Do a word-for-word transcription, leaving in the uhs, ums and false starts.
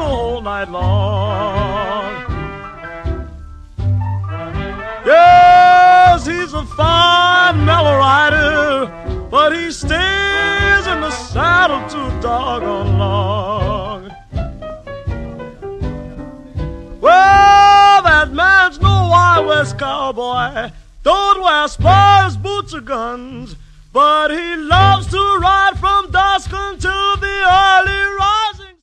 the whole night long. Yes, he's a fine mellow rider, but he stays in the saddle too doggone long. Well, that man's no Wild West cowboy, don't wear spurs, boots, or guns, but he loves to ride from dusk until the early rise.